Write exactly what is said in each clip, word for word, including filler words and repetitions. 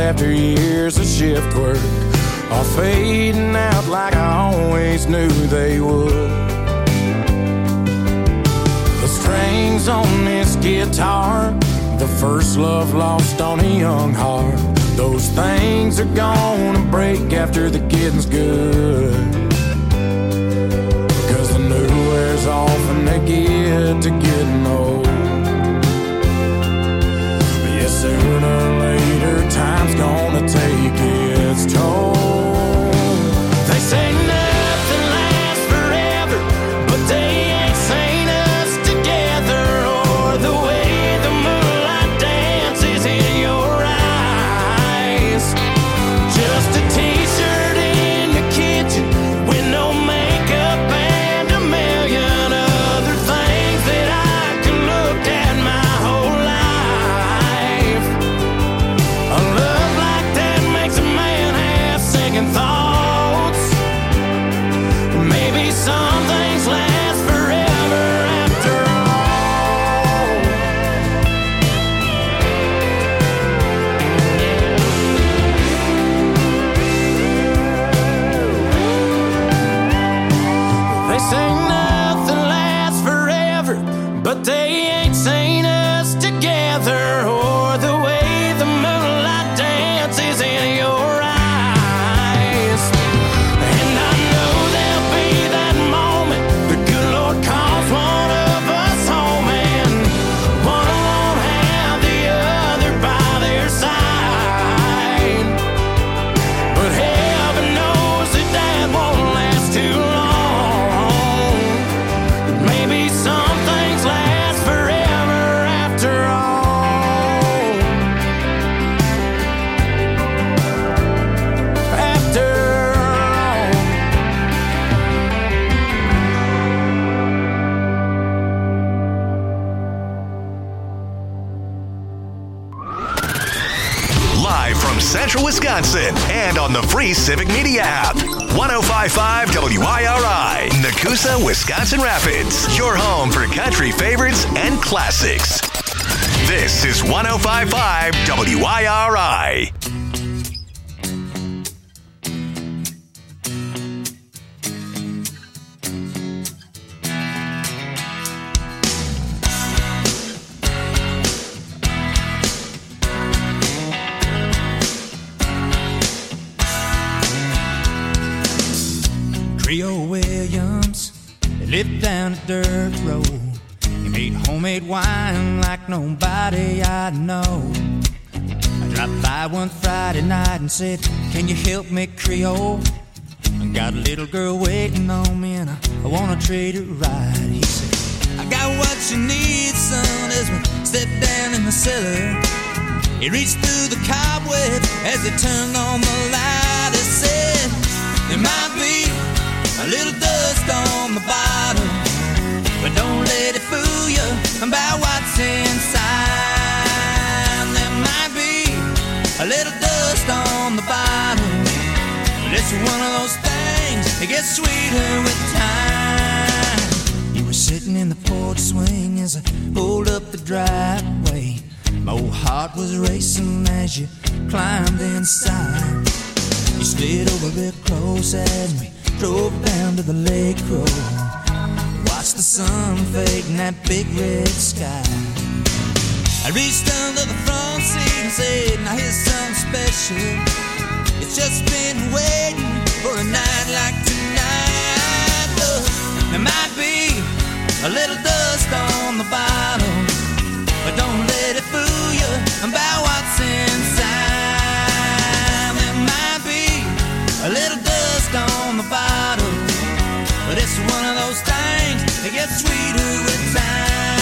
after years of shift work, all fading out like I always knew they would. The strings on this guitar, the first love lost on a young heart, those things are gonna break after the getting's good. Cause the new wears off and they get to getting old. But yeah, sooner or later time's gonna take its toll. They say nothing lasts forever, but they ain't seen us together, or the way the moonlight dances in your eyes. Just a t-shirt in the kitchen with no makeup and a million other things that I can look at my whole life. A love like that makes a man have second thoughts. Maybe some things last forever after all. They say nothing lasts forever, but they ain't seen us together, or the way the moonlight dances in your eyes. And I know there'll be that moment the good Lord calls one of us home, and one won't have the other by their side. But heaven knows that that won't last too long. Maybe some things last forever after all. After all. Live from Central Wisconsin and on the free Civic Media app. one oh five point five W I R I, Nakusa, Wisconsin Rapids. Your home for country favorites and classics. This is one oh five point five W I R I. Creole Williams, they lived down a dirt road. He made homemade wine like nobody I know. I dropped by one Friday night and said, can you help me, Creole? I got a little girl waiting on me and I, I wanna treat her right. He said, I got what you need, son, as we stepped down in the cellar. He reached through the cobwebs as he turned on the light. He said, there might be a little dust on the bottom, but don't let it fool you about what's inside. There might be a little dust on the bottom, but it's one of those things that gets sweeter with time. You were sitting in the porch swing as I pulled up the driveway. My old heart was racing as you climbed inside. You slid over real close as we drove down to the lake road. Watched the sun fade in that big red sky. I reached under the front seat and said, now here's something special. It's just been waiting for a night like tonight. Look, there might be a little dust on the bottom, but don't let it fool you about what's inside. There might be a little dust on the bottom, but it's one of those things that gets sweeter with time.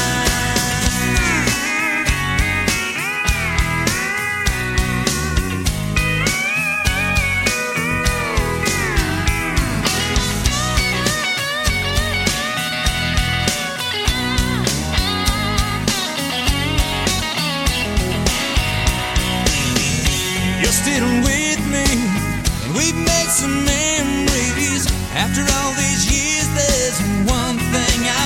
You're still with me, and we've made some memories. After all these years, there's one thing I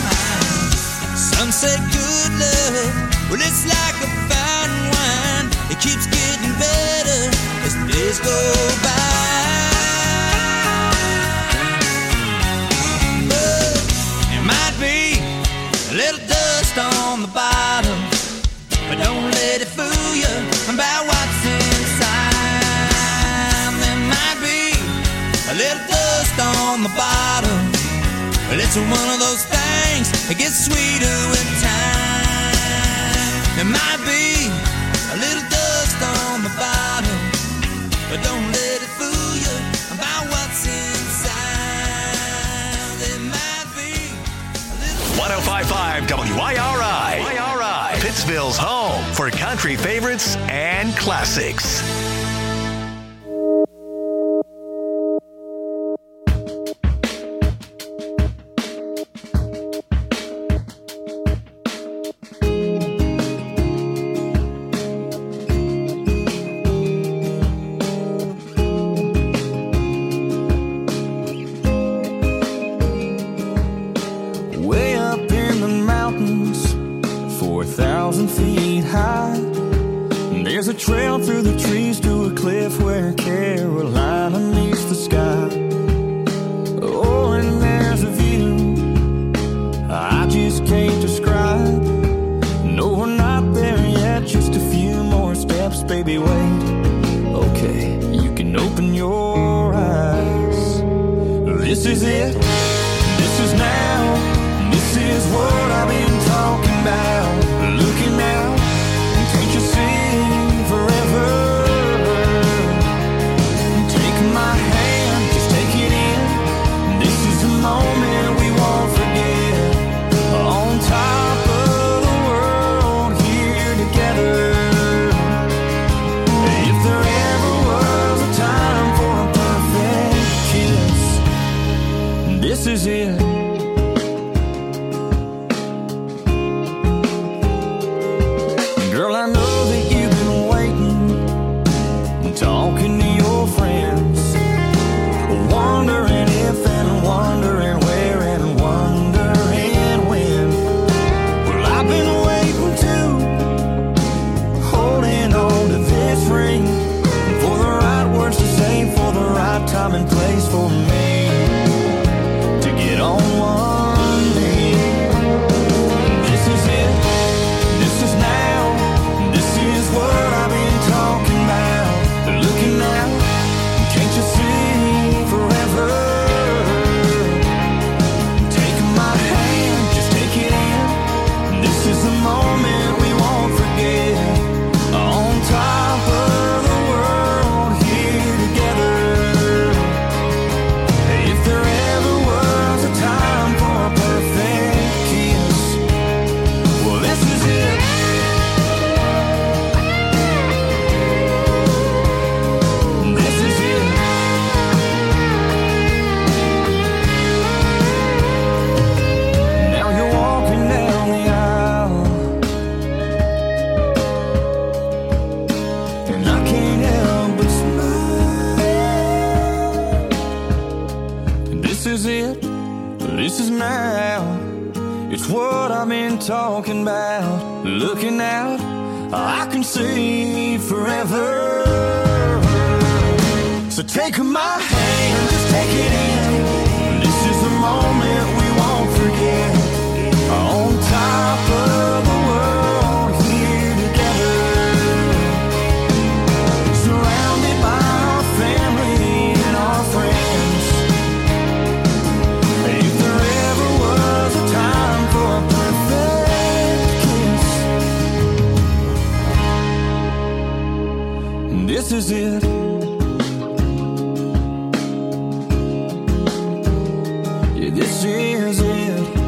found. Some say good love, well, it's like a fine wine. It it keeps getting better as the days go by. But it might be a little dust on the bottom, but don't let it fool you about what's inside. There might be a little dust on the bottom, but it's one of those things that gets sweeter with time. There might be a little dust on the bottom, but don't let it fool you about what's inside. There might be a little... one oh five point five W I R I. W I R I. Pittsville's home for country favorites and classics. Trail through the trees to a cliff where Carolina meets the sky. Oh, and there's a view I just can't describe. No, we're not there yet, just a few more steps, baby, wait. Okay, you can open your eyes. This is it, this is now, this is what I've been talking about. Looking out, can't you see? This is it. Girl, I know that you've been waiting, talking to your friends, wondering if and wondering where and wondering when. Well, I've been waiting too, holding on to this ring, for the right words to say, for the right time and place for me. On one knee. This is it, this is now, this is what I've been talking about. Looking out, can't you see forever? Taking my hand, just take it in. This is the moment we won't forget. On top of the world, here together. If there ever was time for a perfect kiss, well, this is it. This is it. Now you're walking down the aisle, and I can't help but smile. This is it. This is now, it's what I've been talking about. Looking out, I can see forever. So take my hand, just take it in. This is the moment we won't forget. On top of the world, here together. Surrounded by our family and our friends. This is it. Yeah, this is it.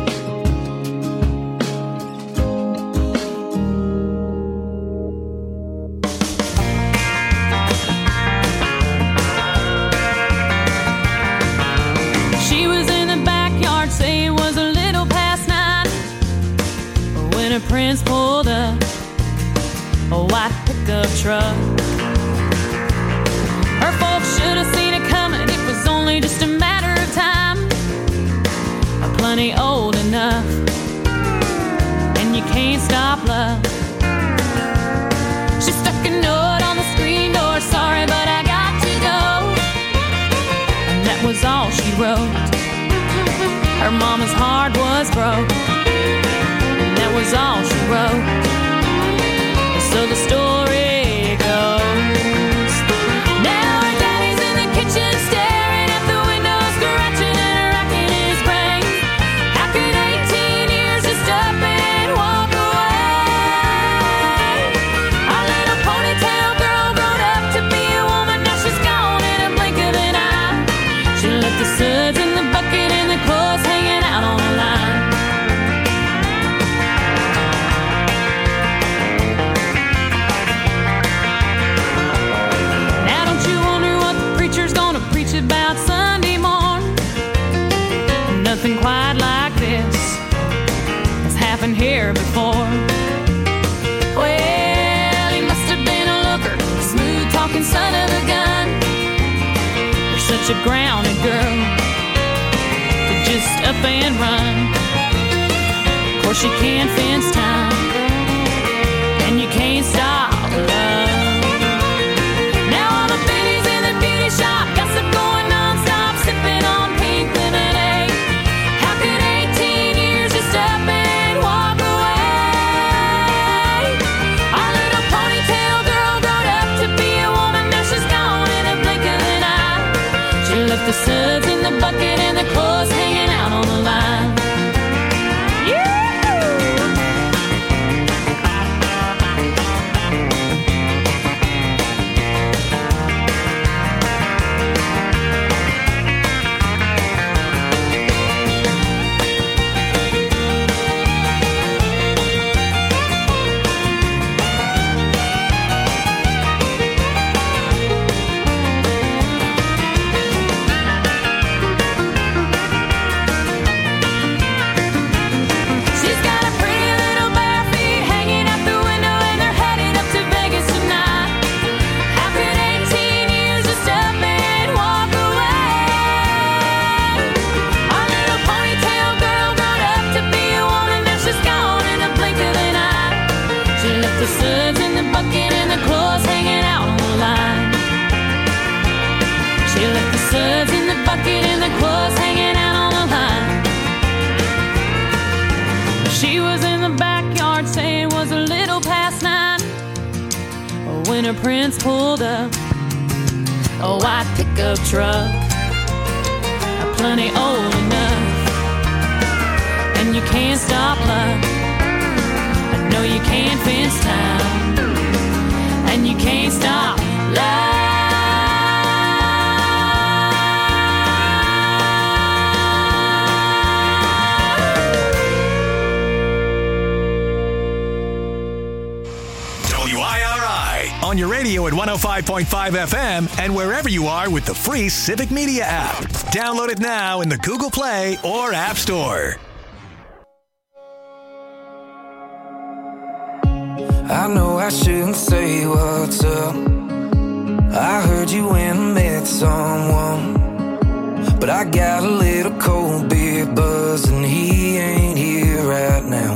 She was in the backyard, say it was a little past nine, when her prince pulled up a white pickup truck. Her folks should have seen it coming, it was only just a matter of time. I'm plenty old enough, and you can't stop love. She stuck a note was hard was broke. And that was all she wrote. So the story goes. Now her daddy's in the kitchen staring at the window, scratching and racking his brain. How could eighteen years just up and walk away? Our little ponytail girl grown up to be a woman, now she's gone in a blink of an eye. She left the suds in the bucket and the clothes hanging out on the line. Now don't you wonder what the preacher's gonna preach about Sunday morn? Nothing quite like this has happened here before. Well, he must have been a looker, a smooth-talking son of a gun. You're such a grounded girl to just up and run. Of course you can't fence time, and you can't stop love. Now all the biddies in the beauty shop gossip going non-stop, sipping on pink lemonade. How could eighteen years just up and walk away? Our little ponytail girl grown up to be a woman, now she's gone in a blink of an eye. She left the suds in the bucket and the clothes hanging out on the line. She's got a pretty little bare feet hanging out the window, and they're headed up to Vegas tonight. How could eighteen years just up and walk away? Our little ponytail girl grown up to be a woman, now she's gone in a blink of an eye. She left the suds in the bucket and the clothes hanging out on the line. She left the suds in the bucket and the clothes hanging out on the line. She was in the backyard saying it was a little past nine when her prince pulled up a white pickup truck, plenty old enough, and you can't stop love. No, you can't fence time, and you can't stop love. W I R I on your radio at one oh five point five F M and wherever you are with the free Civic Media app. Download it now in the Google Play or App Store. I know I shouldn't say what's up. I heard you when I met someone, but I got a little cold beer buzz and he ain't here right now.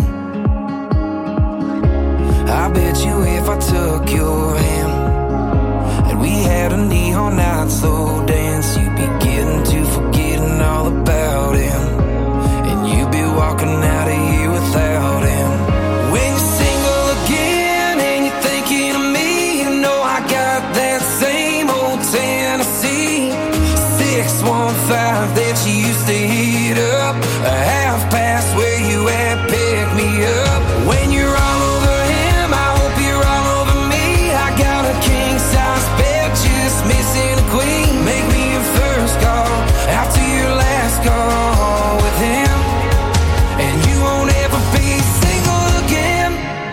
I bet you if I took your hand and we had a neon night slow dance, you'd be getting to forgetting all about him, and you'd be walking out of here without him. When you're single again and you're thinking of me, you know I got that same old Tennessee six one five that you used to hit up, a half past where you at, pick me up. When you're all over him, I hope you're all over me. I got a king size bed, just missing a queen. Make me your first call after your last call with him, and you won't ever be single again.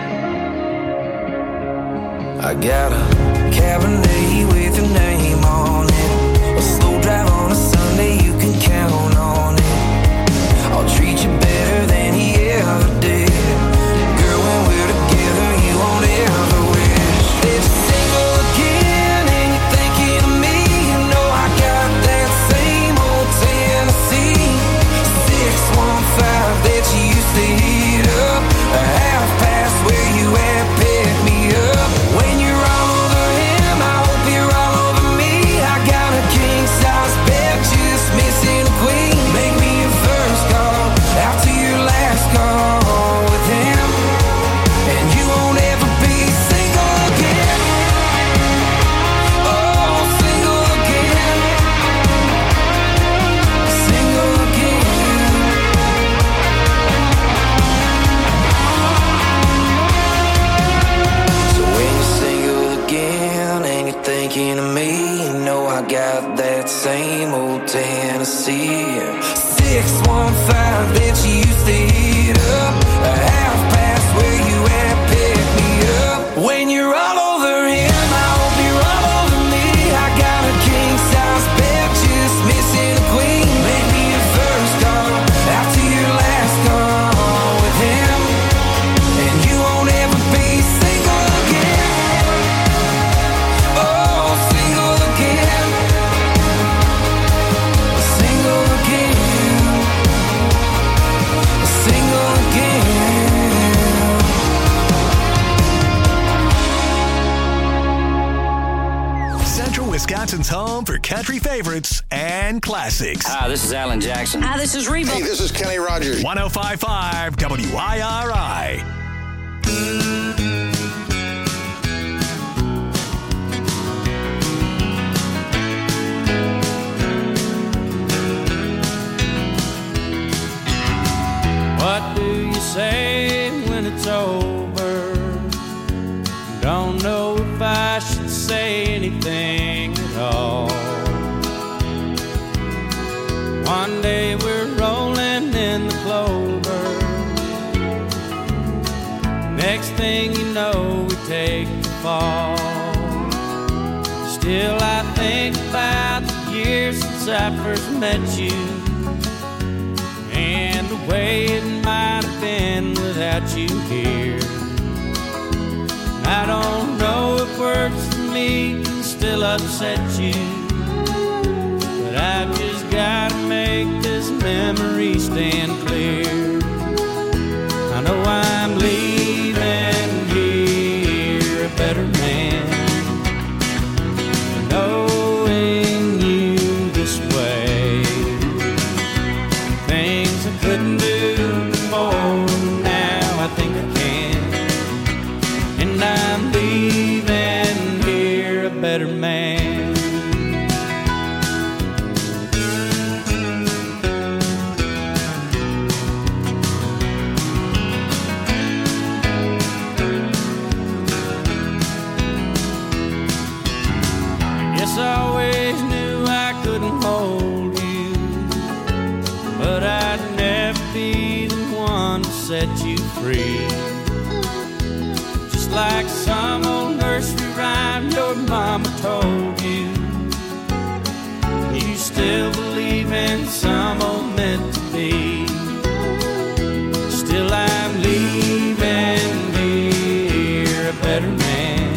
I got a Cabernet with your name on it, a slow drive on a Sunday, you can count on it. I'll treat you better than he ever did. Girl, when we're together, you won't ever wish that you're single again and you're thinking of me. You know I got that same old Tennessee six one five that you used to heat up, a half past where you at, pick me up. When you're all over him, I Wisconsin's home for country favorites and classics. Hi, this is Alan Jackson. Hi, this is Reba. Hey, this is Kenny Rogers. one oh five point five W I R I. What do you say when it's over? Don't know if I should say anything at all. One day we're rolling in the clover. Next thing you know, we take the fall. Still I think about the years since I first met you, and the way it might have been without you here. I don't know if words for me can still upset you, but I've just gotta make this memory stand clear. I know I'm leaving here a better man, knowing you this way. Things I couldn't do before, now I think I can. And I'm leaving here a better man. Yes, I always knew I couldn't hold you, but I'd never be the one to set you free. Just like some old nursery rhyme your mama told you, you still believe in some old meant to be. Still I'm leaving here a better man,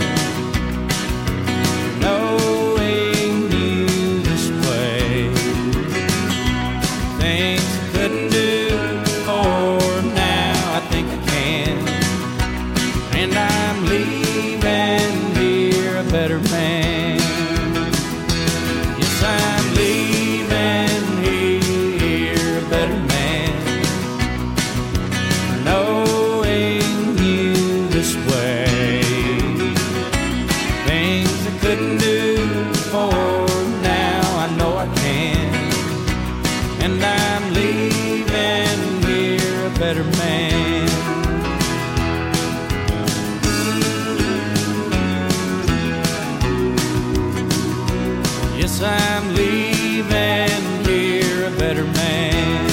knowing you this way. Things I couldn't do before, now I think I can. And I'm leaving here a better man. Yes, I'm leaving here a better man, knowing you this way. Things I couldn't do before, now I know I can. And I'm leaving here a better man. Yes, I'm leaving here a better man.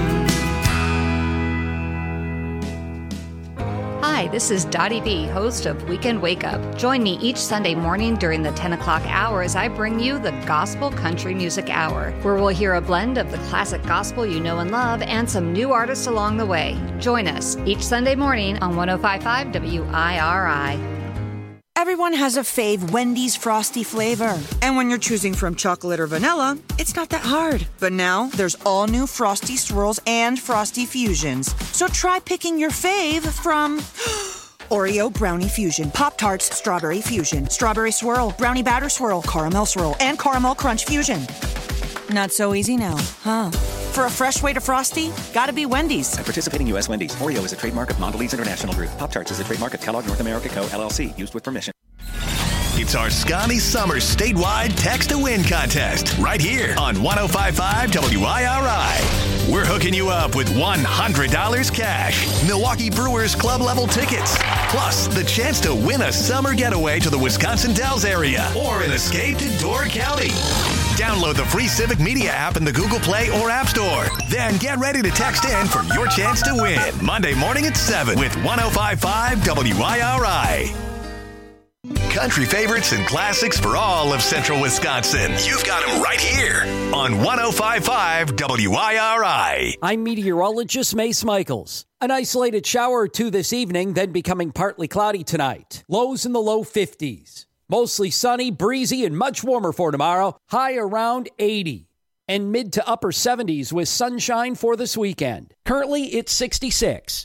Hi, this is Dottie B, host of Weekend Wake Up. Join me each Sunday morning during the ten o'clock hour as I bring you the Gospel Country Music Hour, where we'll hear a blend of the classic gospel you know and love and some new artists along the way. Join us each Sunday morning on one oh five point five W I R I. Everyone has a fave Wendy's Frosty flavor. And when you're choosing from chocolate or vanilla, it's not that hard. But now, there's all new Frosty Swirls and Frosty Fusions. So try picking your fave from Oreo Brownie Fusion, Pop-Tarts Strawberry Fusion, Strawberry Swirl, Brownie Batter Swirl, Caramel Swirl, and Caramel Crunch Fusion. Not so easy now, huh? For a fresh way to Frosty, gotta be Wendy's. At participating U S Wendy's, Oreo is a trademark of Mondelez International Group. Pop-Tarts is a trademark of Kellogg North America Co., L L C, used with permission. It's our Scotty Summer statewide text to win contest right here on one oh five point five W I R I. We're hooking you up with one hundred dollars cash, Milwaukee Brewers club level tickets, plus the chance to win a summer getaway to the Wisconsin Dells area or an escape to Door County. Download the free Civic Media app in the Google Play or App Store. Then get ready to text in for your chance to win Monday morning at seven with one oh five point five W I R I. Country favorites and classics for all of central Wisconsin. You've got them right here on one oh five point five W I R I. I'm meteorologist Mace Michaels. An isolated shower or two this evening, then becoming partly cloudy tonight. Lows in the low fifties. Mostly sunny, breezy, and much warmer for tomorrow. High around eighty. And mid to upper seventies with sunshine for this weekend. Currently, it's sixty-six.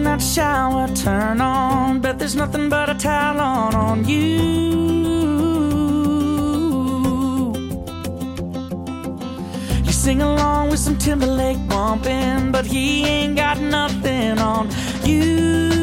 turn that shower, turn on. Bet there's nothing but a towel on on you. You sing along with some Timberlake bumping, but he ain't got nothing on you.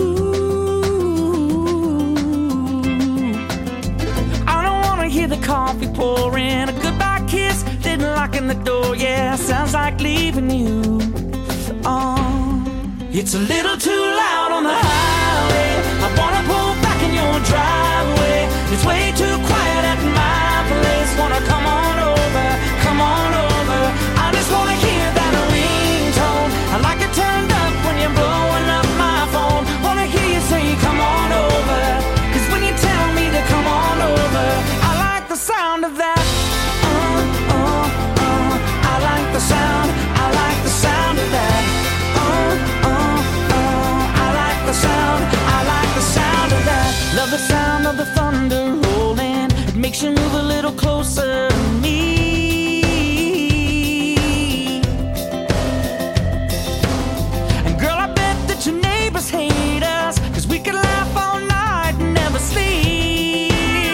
I don't wanna hear the coffee pouring, a goodbye kiss, then locking the door. Yeah, sounds like leaving you. Oh, it's a little too loud on the highway. I wanna pull back in your driveway. It's way too quiet at my place. Wanna come on over, come on over. I just wanna hear that ringtone. I like it turned up when you're blowing up my phone. Wanna hear you say come on over, 'cause when you tell me to come on over, I like the sound of that. Uh, uh, uh. I like the sound, I like the sound of that. Uh, uh, uh. I like the sound, I like the sound of that. Love the sound of the thunder rolling. It makes you move a little closer to me. And girl, I bet that your neighbors hate us, 'cause we could laugh all night and never sleep.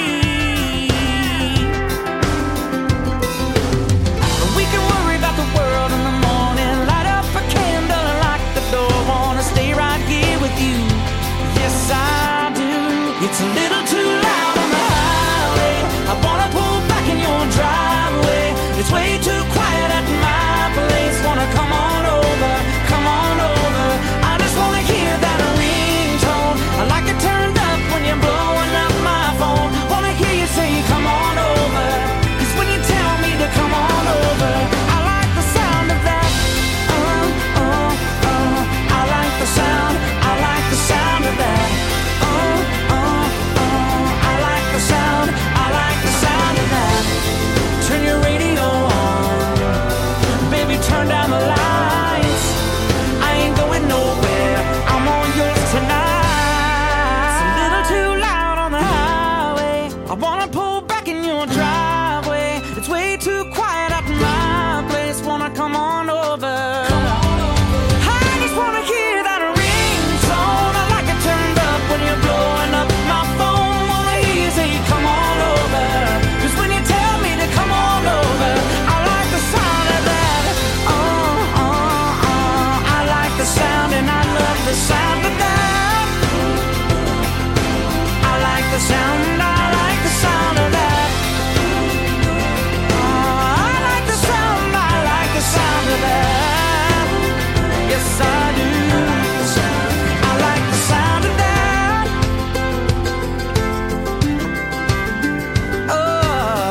We can worry about the world in the morning, light up a candle and lock the door. Wanna stay right here with you, yes I do. It's a little too loud on the highway. I wanna pull back in your driveway. It's way too quiet at my place. Wanna come on over, come on over. I just wanna hear that ringtone. I like it turned up when you're blowing up my phone. Wanna hear you say come on over, 'cause when you tell me to come on over, I like the sound of that. Uh, uh, uh. I like the sound, I like the sound of that. Uh, uh, uh. I like the sound, I like the sound of that. Turn your radio on, baby, turn down the lights. I ain't going nowhere, I'm all yours tonight. It's a little too loud on the highway. I wanna pull back in your driveway. It's way too quiet at my place. Wanna come on over. I just wanna hear that ringtone. I like it turned up when you're blowing up my phone. Wanna hear you say come on over, 'cause when you tell me to come on over, I like the sound of that. Uh, uh, uh. I like the sound and I love the sound of that. I like the sound, I like the sound of that. Uh, I like the sound, I like the sound of that. Yes, I do. I like the sound of that. Oh.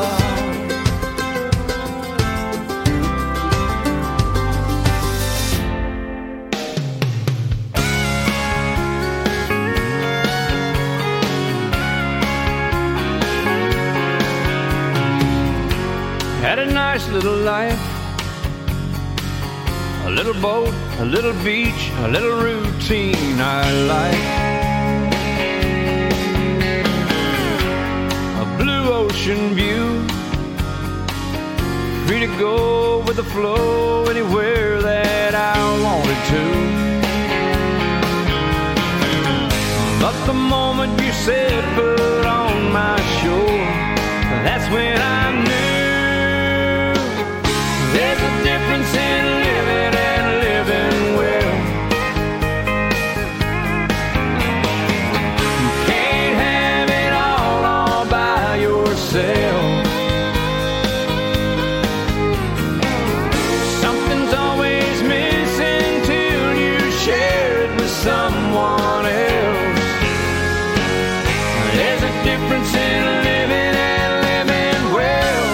Had a nice little life, a little boat, a little beach, a little routine I like. A blue ocean view, free to go with the flow anywhere that I wanted to. But the moment you said put on my shore, that's when I knew there's a difference in living and living well. You can't have it all all by yourself. Something's always missing till you share it with someone else. There's a difference in living and living well.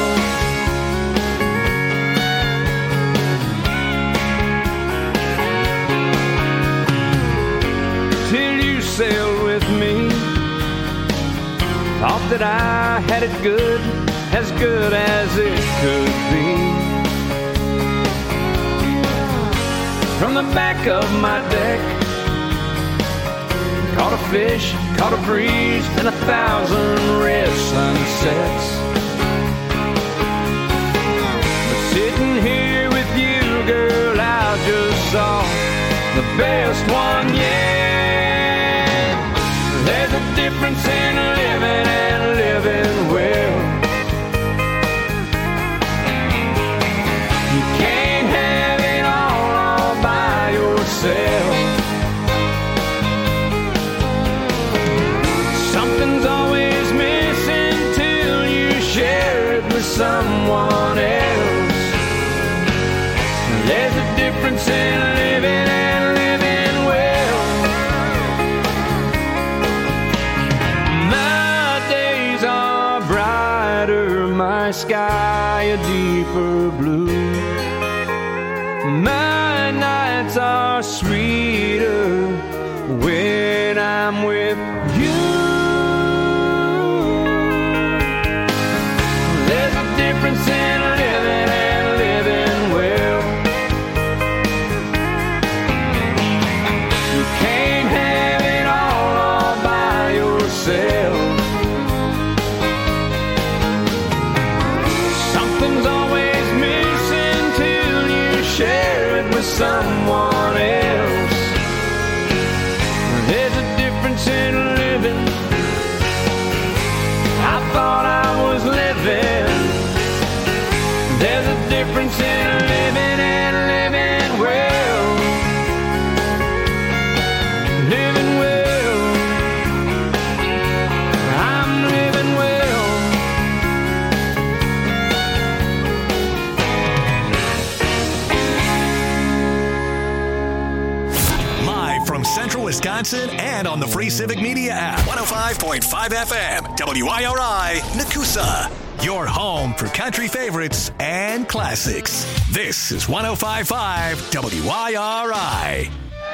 Till you sailed with me, thought that I had it good, as good as it could be. From the back of my deck, caught a fish, caught a breeze, and a thousand red sunsets. But sitting here with you, girl, I just saw the best one yet. There's a difference in living and living well. You can't have it all, all by yourself. Something's always missing till you share it with someone else. There's a difference in living and living well. My days are brighter, my sky a deeper blue. My nights are sweeter when I'm with you. There's a difference in living and living well. You can't have it all, all by yourself. Something's always missing till you share it with someone else. There's a difference in living. I thought I was living. There's a difference in living and living well. Living well. I'm living well. Live from Central Wisconsin and on the free Civic Media app. one oh five point five F M, W I R I, Nakusa. Your home for country favorites and classics. This is one oh five point five W I R I.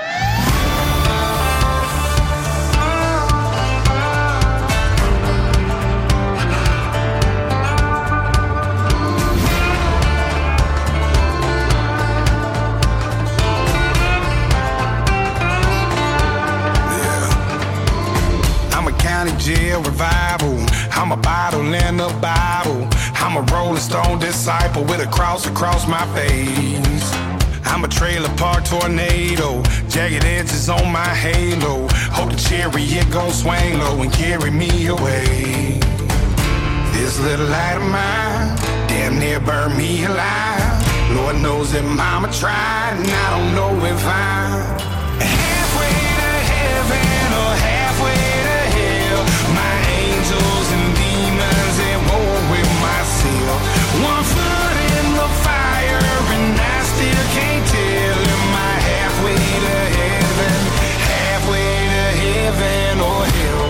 County jail revival. I'm a bottle in the Bible. I'm a Rolling Stone disciple with a cross across my face. I'm a trailer park tornado, jagged edges on my halo. Hope the chariot gon' swing low and carry me away. This little light of mine damn near burned me alive. Lord knows that mama tried, and I don't know if I'm halfway to heaven or halfway to hell. My angels and demons at war with myself. One foot in the fire and I still can't tell. Am I halfway to heaven, halfway to heaven or hell?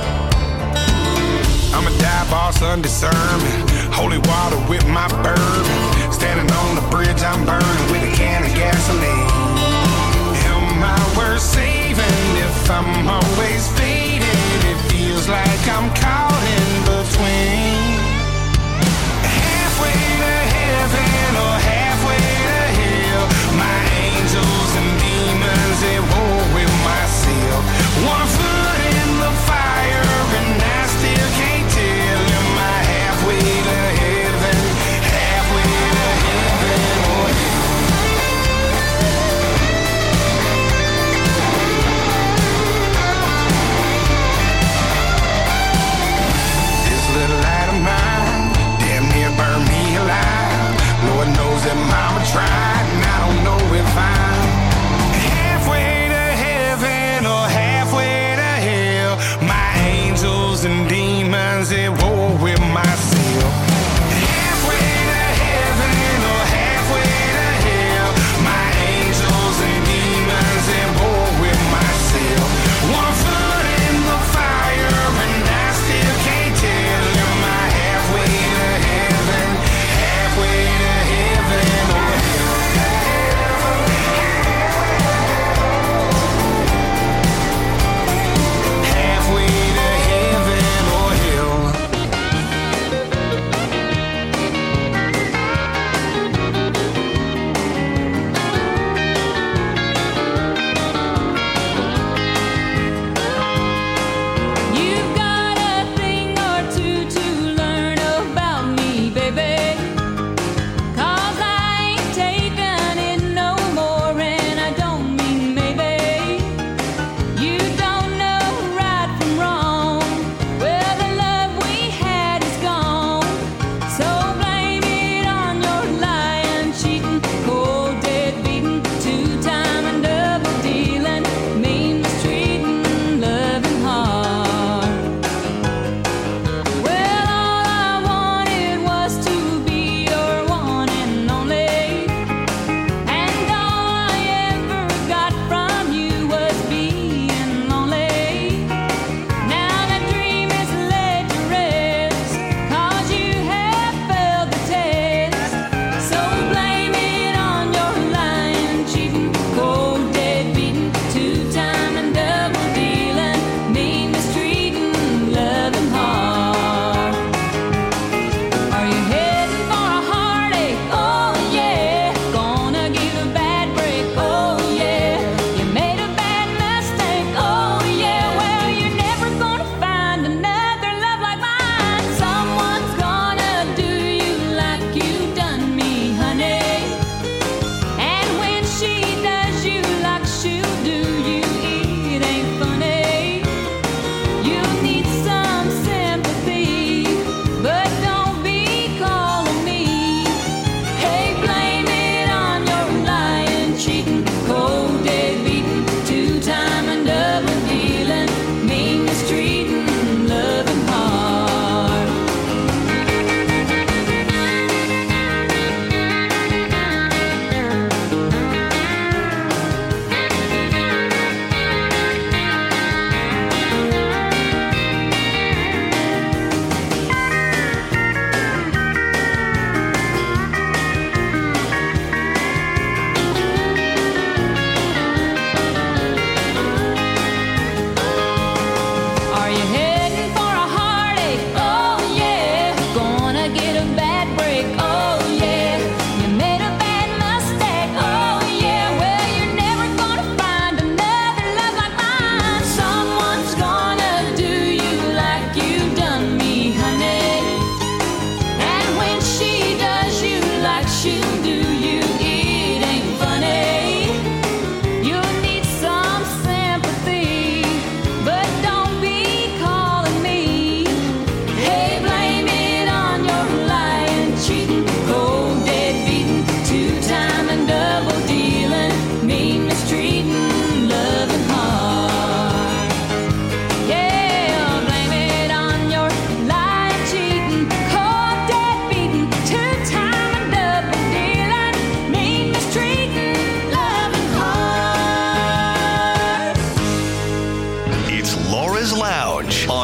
I'm a dive boss undiscerning, holy water with my bourbon. Standing on the bridge I'm burning with a can of gasoline. Am I worth saving if I'm always faded? It feels like I'm caught in between. Halfway to heaven or halfway to hell. My angels and demons at war with myself. One foot in the fire and I still can't tell. Am I halfway to heaven, halfway to heaven or hell? This little light of mine damn near burned me alive. Lord knows that mama tried, and I don't know if I'm halfway to heaven or halfway to hell. My angels and demons at war with myself. Halfway to heaven or halfway to hell. My angels and demons at war with myself. One foot in the fire and I still can't tell. Am I halfway to heaven, halfway to heaven or hell? Halfway to heaven or hell.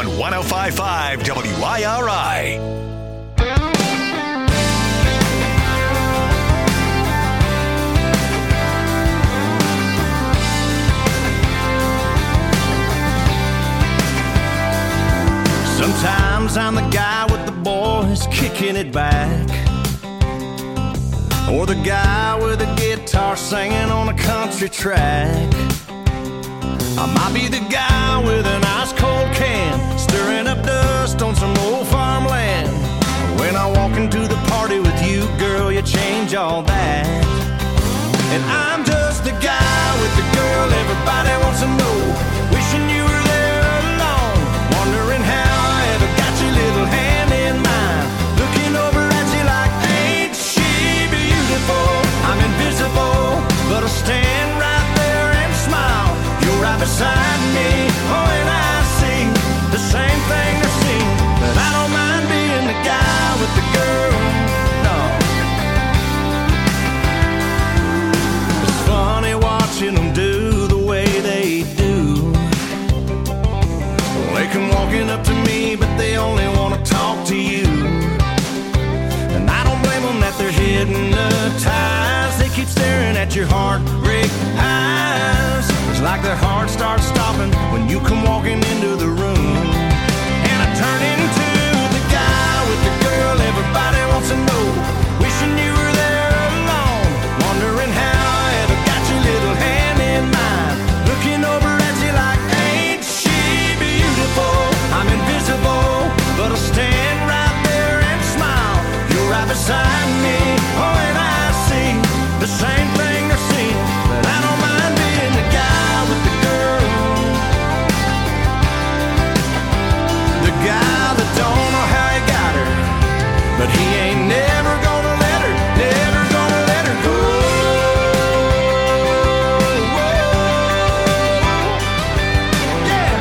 on one oh five point five W I R I. Sometimes I'm the guy with the boys kicking it back, or the guy with a guitar singing on a country track. I might be the guy with an ice cold can stirring up dust on some old farmland. When I walk into the party with you, girl, you change all that. And I'm just the guy with the girl everybody wants to know, wishing you were there alone, wondering how I ever got your little hand in mine, looking over at you like, ain't she beautiful? I'm invisible, but I stand right there and smile. You're right beside me, oh, and I see the same thing they see. But I don't mind being the guy with the girl, no. It's funny watching them do the way they do. They come walking up to me, but they only want to talk to you. And I don't blame them that they're hypnotized. They keep staring at your heartbreak eyes. It's like their heart starts stopping when you come walking into the room. And I turn into the guy with the girl everybody wants to know, wishing you were there alone, wondering how I ever got your little hand in mine, looking over at you like, ain't she beautiful? I'm invisible, but I'll stand right there and smile. You're right beside me, oh, and I see the same thing they're seeing. But I don't mind being the guy with the girl, the guy that don't know how he got her, but he ain't never gonna let her, never gonna let her go. Yeah.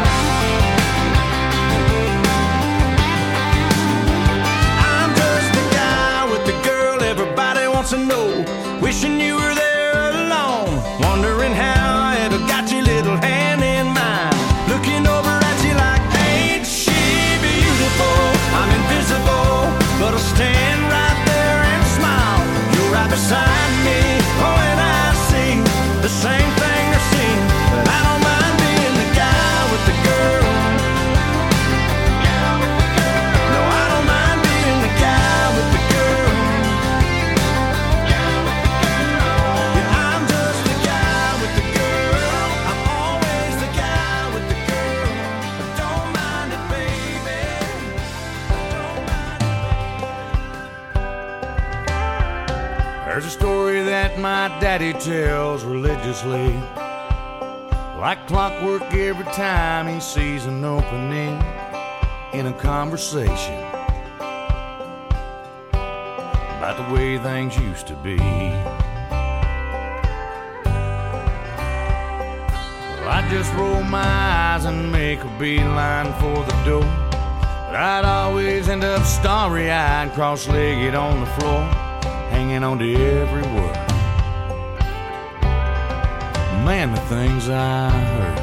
I'm just the guy with the girl everybody wants to know, wishing you were there alone, wondering how I ever got your little hand in mine, looking over at you like, ain't she beautiful? I'm invisible, but I'll stand right there and smile. You're right beside me, oh, and I see the same thing they're seeing. But I don't mind being the guy with the girl. No, I don't mind being the guy with the girl. Yeah, I'm just the guy with the girl. I'm always the guy with the girl. I don't mind it, baby. Don't mind it. There's a story that my daddy tells religiously, like clockwork every time he sees an opening in a conversation about the way things used to be. Well, I just roll my eyes and make a beeline for the door, but I'd always end up starry-eyed, cross-legged on the floor, hanging on to every word. Man, the things I heard.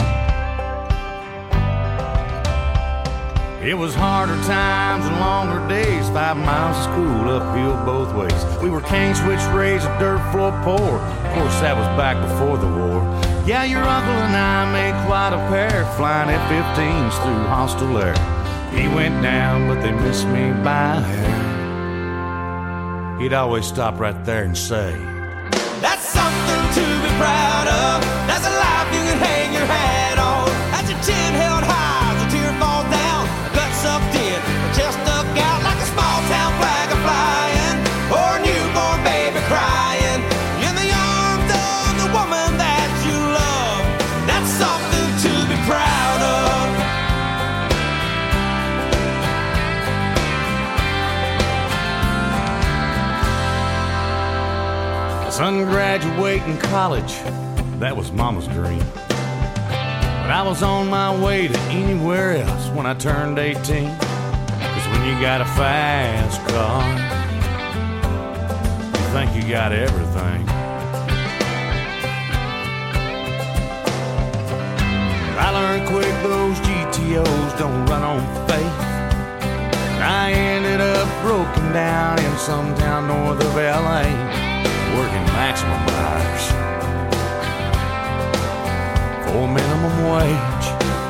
It was harder times and longer days, five miles of school uphill both ways. We were cane switch raised, a dirt floor poor. Of course, that was back before the war. Yeah, your uncle and I made quite a pair, flying F fifteens through hostile air. He went down, but they missed me by a hair. He'd always stop right there and say, That's something to be proud of. That's a life you can hang your hat on. That's your chin held high, the tear falls down, gut sucked in, the chest stuck out like a small town flag a flying, or a newborn baby crying in the arms of the woman that you love. That's something to be proud of. Son graduating college, that was mama's dream. But I was on my way to anywhere else when I turned eighteen. Cause when you got a fast car, you think you got everything. I learned quick those G T T Os don't run on faith. I ended up broken down in some town north of L A, working maximum hours for minimum wage.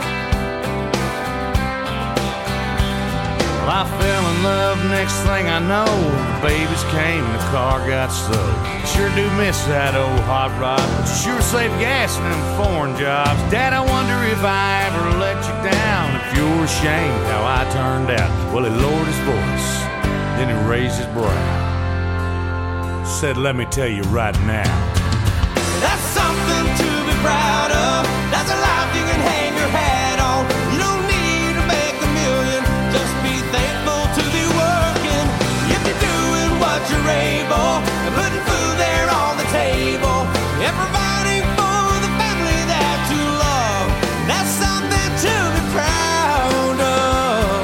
Well, I fell in love, next thing I know, the babies came and the car got stowed. Sure do miss that old hot rod, but you sure save gas in them foreign jobs. Dad, I wonder if I ever let you down, if you're ashamed how I turned out. Well, he lowered his voice, then he raised his brow, said, let me tell you right now, that's something to be proud of. That's a life you can hang your hat on. You don't need to make a million, just be thankful to be working. If you're doing what you're able, and putting food there on the table, and providing for the family that you love, that's something to be proud of.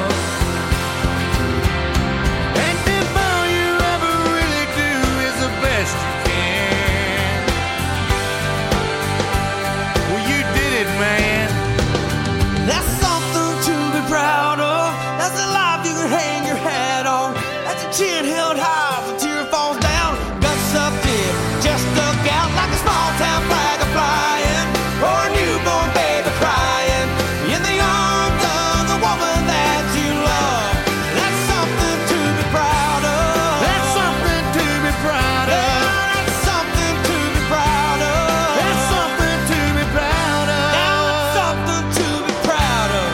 And if all you ever really do is the best you can, well, you did it, man. That's something to be proud of. That's a life you can hang your hat on. That's a chin held high as a tear falls down. Guts up deep, just stuck out like a small town flag a flying, or a newborn baby crying in the arms of the woman that you love. That's something to be proud of. That's something to be proud of. Yeah, that's something to be proud of. That's something to be proud of. That's something to be proud of.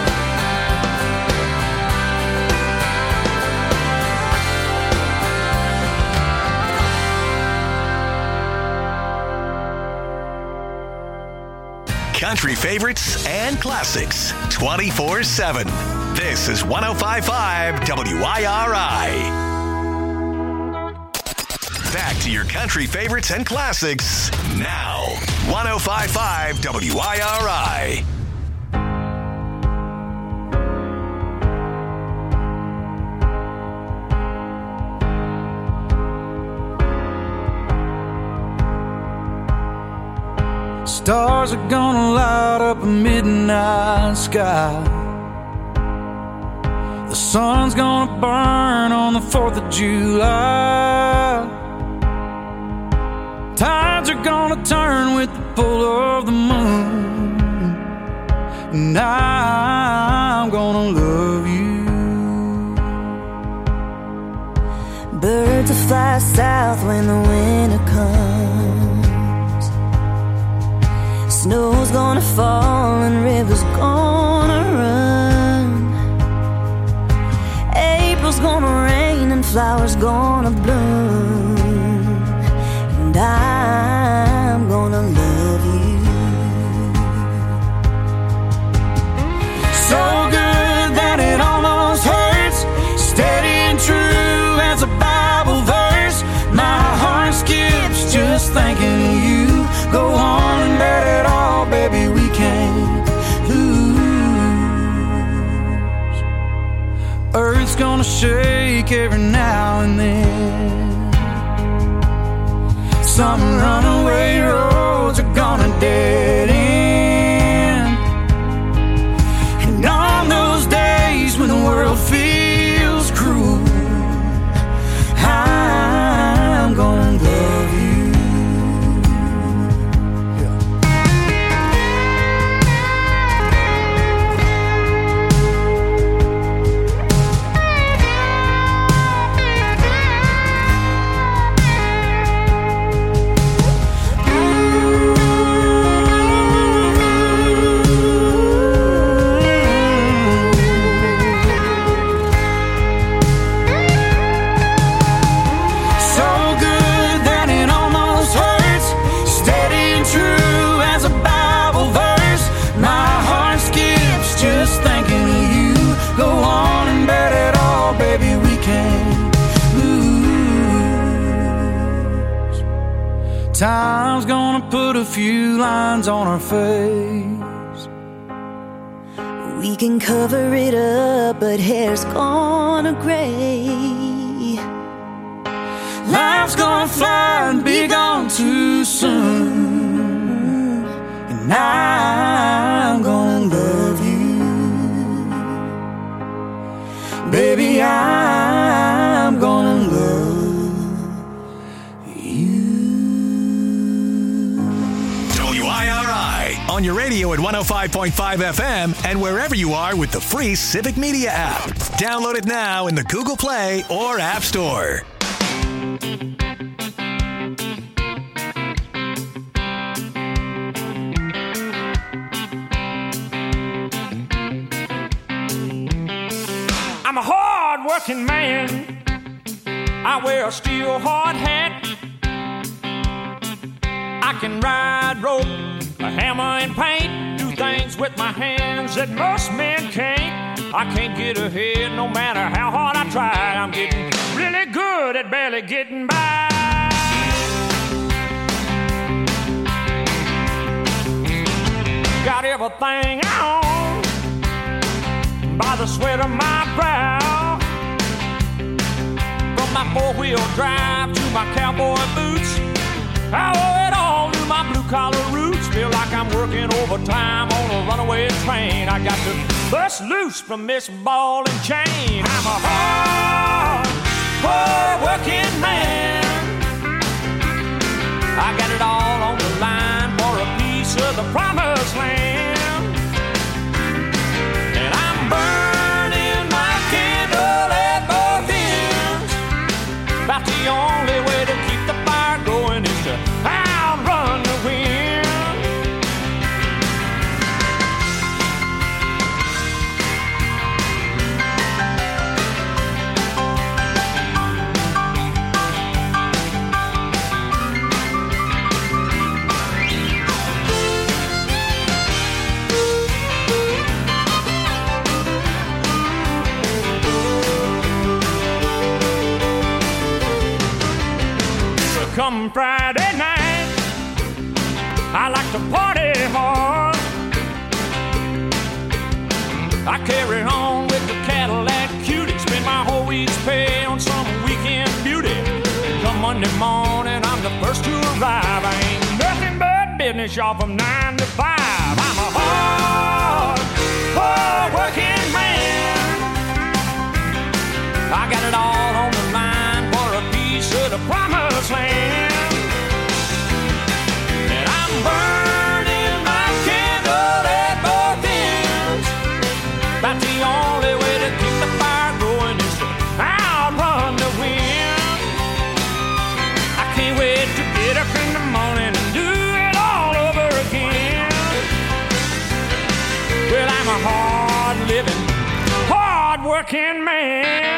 Country favorites and classics twenty-four seven. This is one oh five point five W I R I. Back to your country favorites and classics now. one oh five point five W I R I. Stars are gonna light up a midnight sky. The sun's gonna burn on the fourth of July. Tides are gonna turn with the pull of the moon, and I'm gonna love you. Birds will fly south when the winter comes. Snow's gonna fall and rivers gonna run. April's gonna rain and flowers gonna bloom, and I'm gonna love you. So good that it almost hurts, steady and true as a Bible verse. My heart skips just thinking of you. Go on and bet it all, baby, we can't lose. Earth's gonna shake every now and then. Some runaway roads are gonna dead end. And on those days when the world feels cruel, I'm gonna love you. Time's gonna put a few lines on our face. We can cover it up, but hair's gonna gray. Life's gonna fly and be gone too soon, and I'm gonna love you. baby, I'm gonna love W I R I on your radio at one oh five point five F M and wherever you are with the free Civic Media app. Download it now in the Google Play or App Store. I'm a hard-working man. I wear a steel hard hat. I can ride rope, a hammer and paint, do things with my hands that most men can't. I can't get ahead no matter how hard I try. I'm getting really good at barely getting by. Got everything on by the sweat of my brow. From my four-wheel drive to my cowboy boots, I owe it all to my blue-collar roots. Feel like I'm working overtime on a runaway train. I got to bust loose from this ball and chain. I'm a hard, hard-working man. I got it all on the line for a piece of the promised land. And I'm burning my candle at both ends. About the only way to keep the fire going is to outrun the wind. Come Friday night, I like to party hard. I carry on with the Cadillac cutie, spend my whole week's pay on some weekend beauty. Come Monday morning, I'm the first to arrive. I ain't nothing but business, y'all, from nine to five. I'm a hard, hard working man. I got it all on the line for a piece of the promised land. And I'm burning my candle at both ends. About the only way to keep the fire going is to outrun the wind. I can't wait to get up in the morning and do it all over again. Well, I'm a hard-living, hard-working man.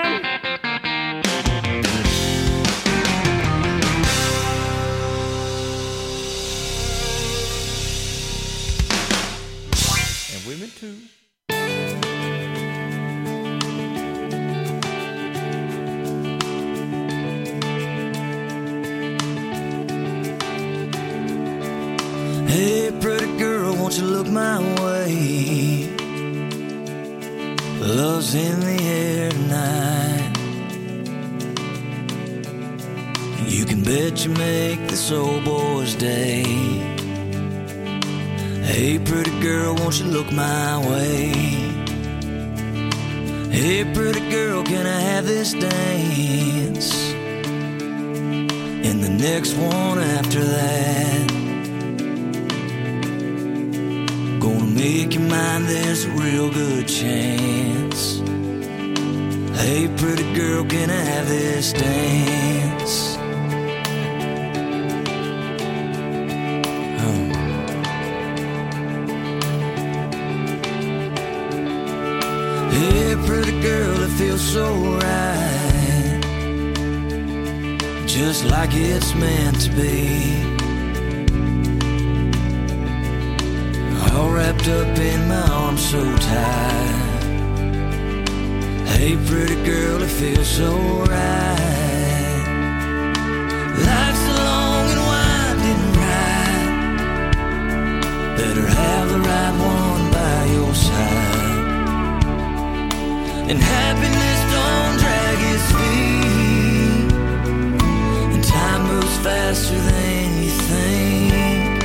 Women too. Hey, pretty girl, won't you look my way? Love's in the air tonight. You can bet you make this old boy's day. Hey, pretty girl, won't you look my way? Hey, pretty girl, can I have this dance? And the next one after that. Gonna make you mine, there's a real good chance. Hey, pretty girl, can I have this dance? Hey, pretty girl, it feels so right, just like it's meant to be. All wrapped up in my arms so tight. Hey, pretty girl, it feels so right. Life's a long and winding ride. Better have the right one by your side. And happiness don't drag its feet, and time moves faster than you think.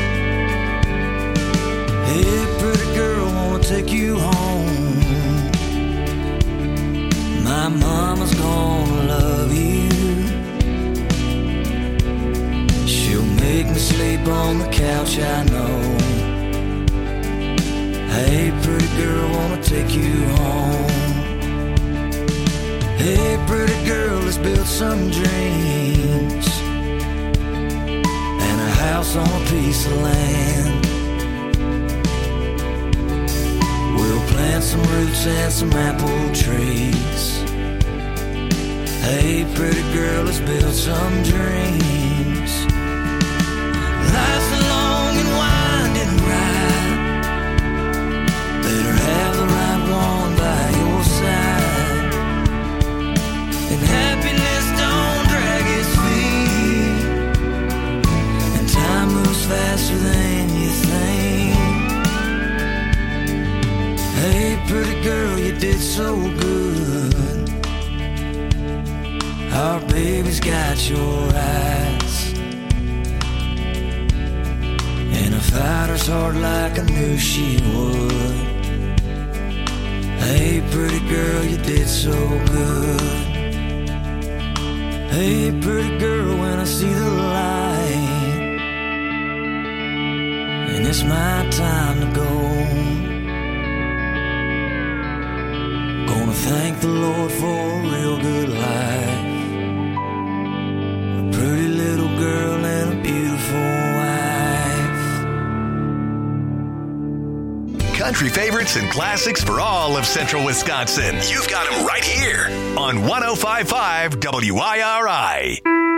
Hey, pretty girl, wanna take you home. My mama's gonna love you. She'll make me sleep on the couch, I know. Hey, pretty girl, wanna take you home. Hey, pretty girl, let's build some dreams and a house on a piece of land. We'll plant some roots and some apple trees. Hey, pretty girl, let's build some dreams. Life's a long and winding ride. Better have the right one by your side. And happiness don't drag its feet. And time moves faster than you think. Hey, pretty girl, you did so good. Our baby's got your eyes and a fighter's heart like I knew she would. Hey, pretty girl, you did so good. Hey, pretty girl, when I see the light and it's my time to go, gonna thank the Lord for a real good life. A pretty little girl and a beautiful wife. Country favorites and classics for all of Central Wisconsin. You've got them right here on one oh five point five W I R I.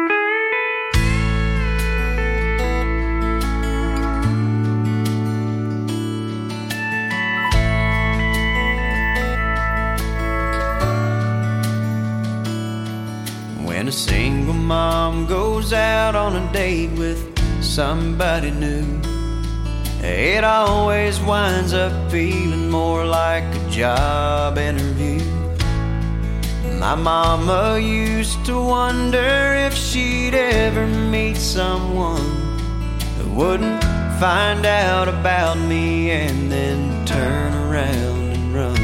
When a single mom goes out on a date with somebody new, it always winds up feeling more like a job interview. My mama used to wonder if she'd ever meet someone who wouldn't find out about me and then turn around and run.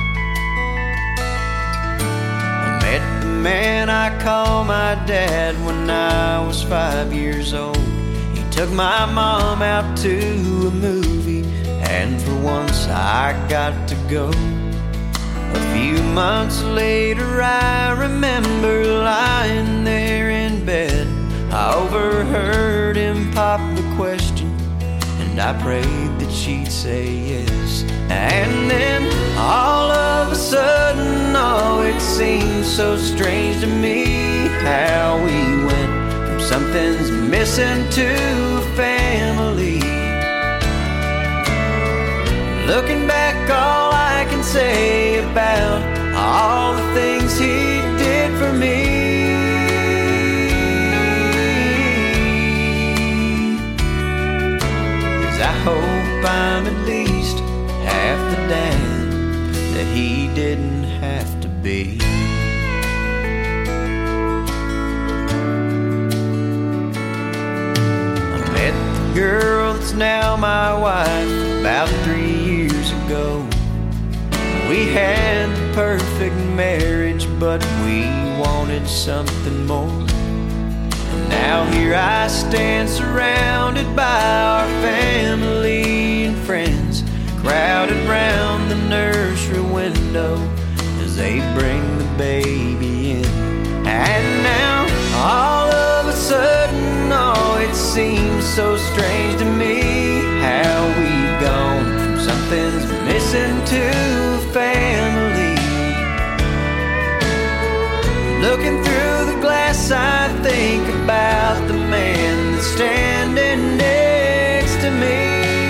I met the man I call my dad when I was five years old. He took my mom out to a movie, and for once I got to go. A few months later I remember lying there in bed. I overheard him pop the question, and I prayed that she'd say yes. And then all of a sudden, oh, it seemed so strange to me how we went from something's missing to a family. Looking back, all I can say about all the things he did for me is I hope I'm at least half the dad that he didn't have to be. I met the girl that's now my wife about three years ago. We had the perfect marriage, but we wanted something more. And now here I stand surrounded by our family and friends, crowded round the nursery window as they bring the baby in. And now all of a sudden, oh, it seems so strange to me how we've gone from something's missing to a family. Looking through the glass, I think about the man that's standing next to me.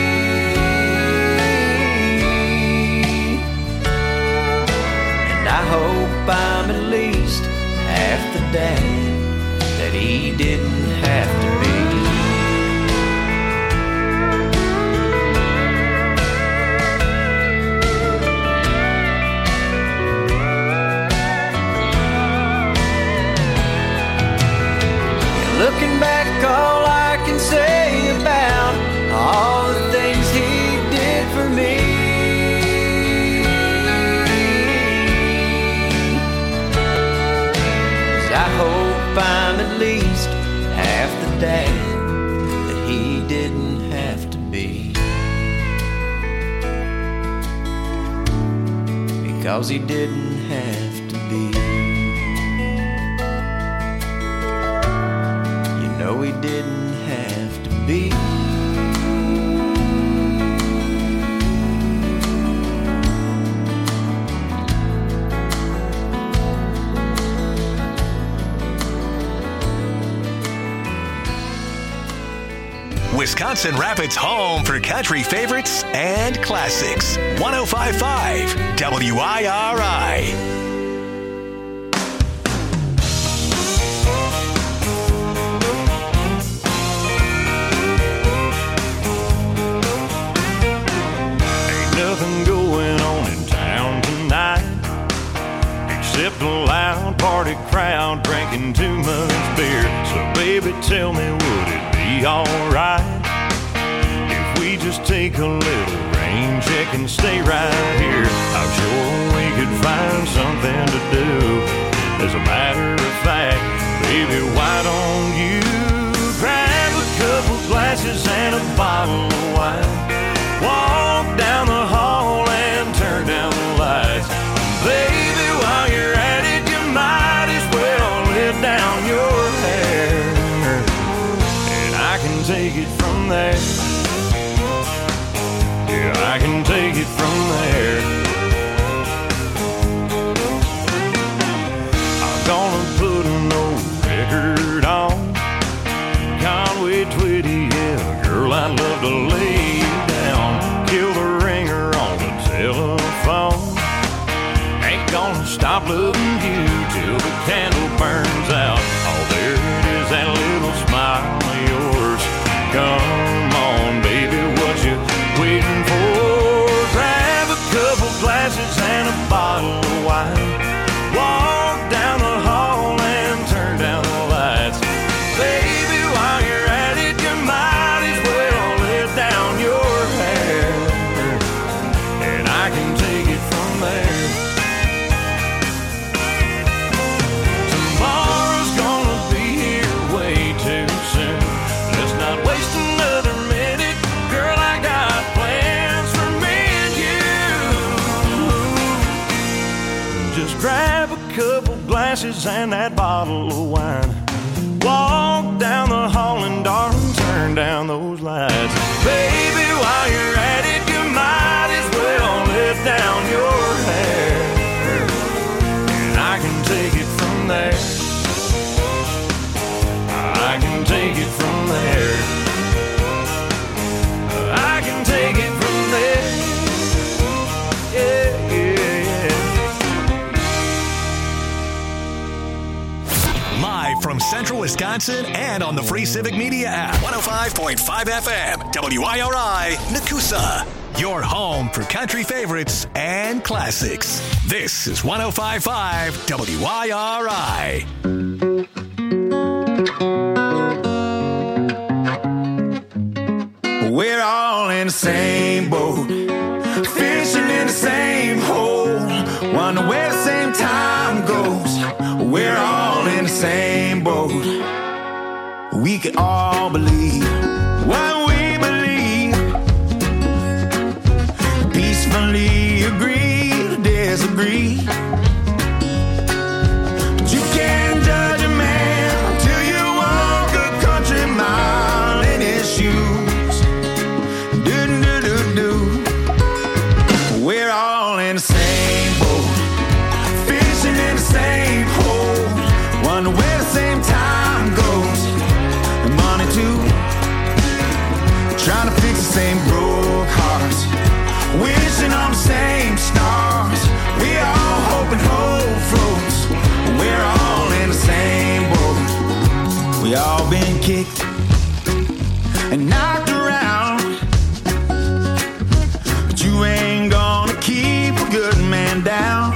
And I hope I'm at least half the dad that he didn't have to be. Looking back, all I can say about all the things he did for me hope I'm at least half the dad that he didn't have to be. Because he didn't have to be. You know he didn't have to be. Wisconsin Rapids' home for country favorites and classics. one oh five point five W I R I. Ain't nothing going on in town tonight except a loud party crowd drinking too much beer. So baby, tell me, would it be alright if we just take a little rain check and stay right here? I'm sure we could find something to do. As a matter of fact, baby, why don't you grab a couple glasses and a bottle of wine, walk down the hall and turn down the lights. Baby, while you're at it, you might as well let down your hair, and I can take it from there. Yeah, I can take it from there. I'm gonna put an old record on Conway Twitty, yeah, girl, I'd love to lay you down. Kill the ringer on the telephone. Ain't gonna stop loving you till the candle burns out. Oh, there it is, that little smile of yours. Come on, baby, what you waiting for? Grab a couple glasses and a bottle of wine, walk down the hall and turn down the lights. Baby, while you're at it, you might as well let down your hair, and I can take it from there. Tomorrow's gonna be here way too soon. Let's not waste another minute. Girl, I got plans for me and you. Just grab a couple glasses and that bottle of wine, walk down the hall and darling, turn down those lights. Baby, while you're at it, you might as well let down your hair, and I can take it from there. I can take it from there. I can take it from there. Yeah, yeah, yeah. Live from Central Wisconsin and on the free Civic Media app. one oh five point five F M, W I R I, Nakusa. Your home for country favorites and classics. This is one oh five point five W I R I. We're all in the same boat, fishing in the same hole, wonder where the same time goes. We're all in the same boat. We can all believe what we believe, peacefully agree to disagree. But you can't judge a man until you walk a country mile in his shoes. We're all in the same boat, fishing in the same hole, wonder where the same time goes. And money too, trying to fix the same broke hearts, wishing on the same stars. We all hope and hope floats. We're all in the same boat. We all been kicked and knocked around, but you ain't gonna keep a good man down.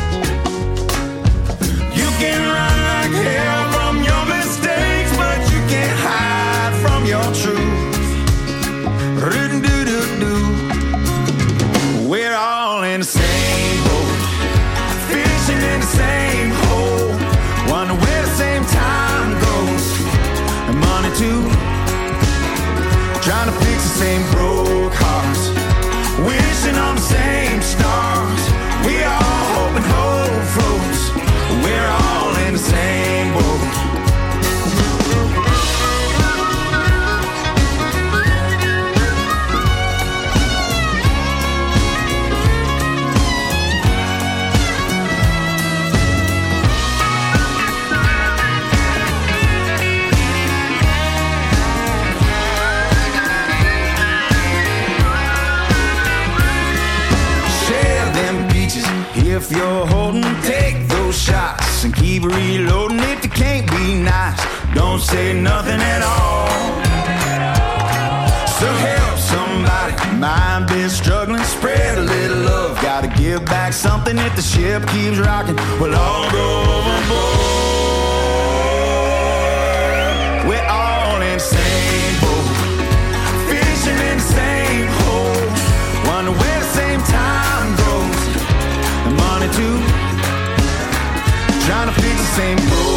You can run like hell from your mistakes, but you can't hide from your truth. We're all in the same boat, fishing in the same hole, wonder where the same if you're holding, take those shots and keep reloading. If you can't be nice, don't say nothing at all. So help somebody, mind been struggling, spread a little love. Gotta give back something if the ship keeps rocking. We'll all go overboard. We're all in the same boat, fishing in the same hole. Wonder where the same time goes, and money too. Trying to fix the same boat.